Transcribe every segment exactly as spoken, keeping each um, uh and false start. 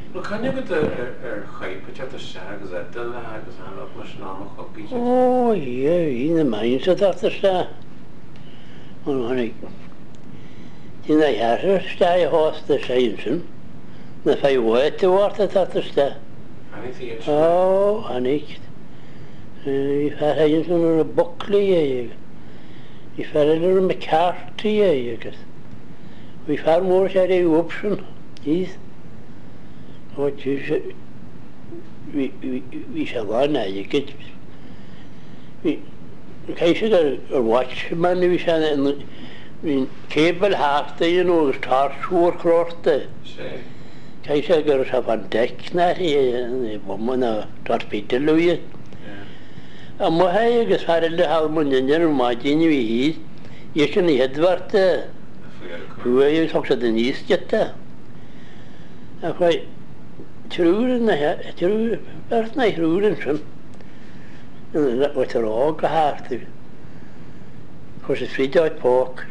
Well, can you get a hype at the shag that the lag is on up with normal copy? Oh, yeah, in the mines at the star. Oh, honey. In the hatter, stay horse the science. The fay wet to water at the star. Anything? Oh, honey. If I had a Buckley, if I had a McCarthy, because we found more had a option. Is what you should. We we we shall go now. You get we. Okay, should a watchman we shall and we cable half the you know start shore across the. Okay, should go have on deck now. The woman a start Peter Louis. A mo hay agus farle hal mun yer ma gini wi ye shni Edward hu ye soksa den isketta a fai trúr na trúr ers na trúrin shun na wat er og hart kos es fidja pork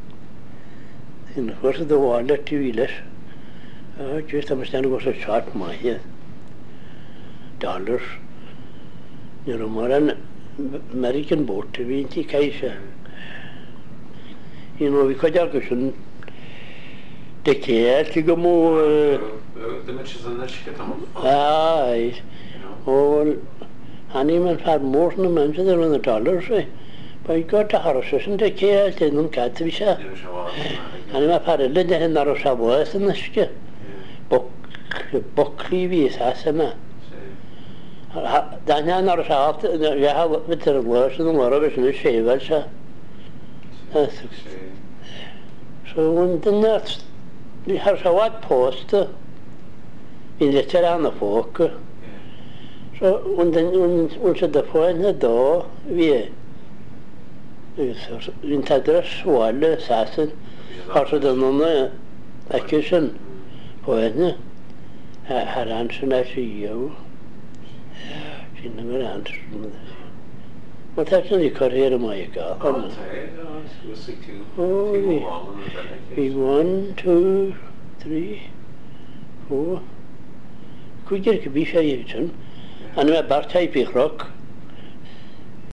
in kos the water twiles a just am stand go so short ma here dollars you know, more an American boat to be in Kaisha. You know, we could have gone the care to go more. The matches on the ship. Aye. Oh, Honeyman had more than a man to the dollars. But he got the horses and the care to them cat to be shot. And my parent did the Narosha was in the ship. Buckley is Asana. Dan jag när så att jag har vet det var så de var över så skevel så så und den natt vi har så vad post in det terrena folk så und den und så där på en dag vi så inte det svårle sasen har så den någon aktion på en här han så när ju in the ground. But that's only career my car. Oh, we one, two, three, four. Could you be shy, and my birthday pick rock?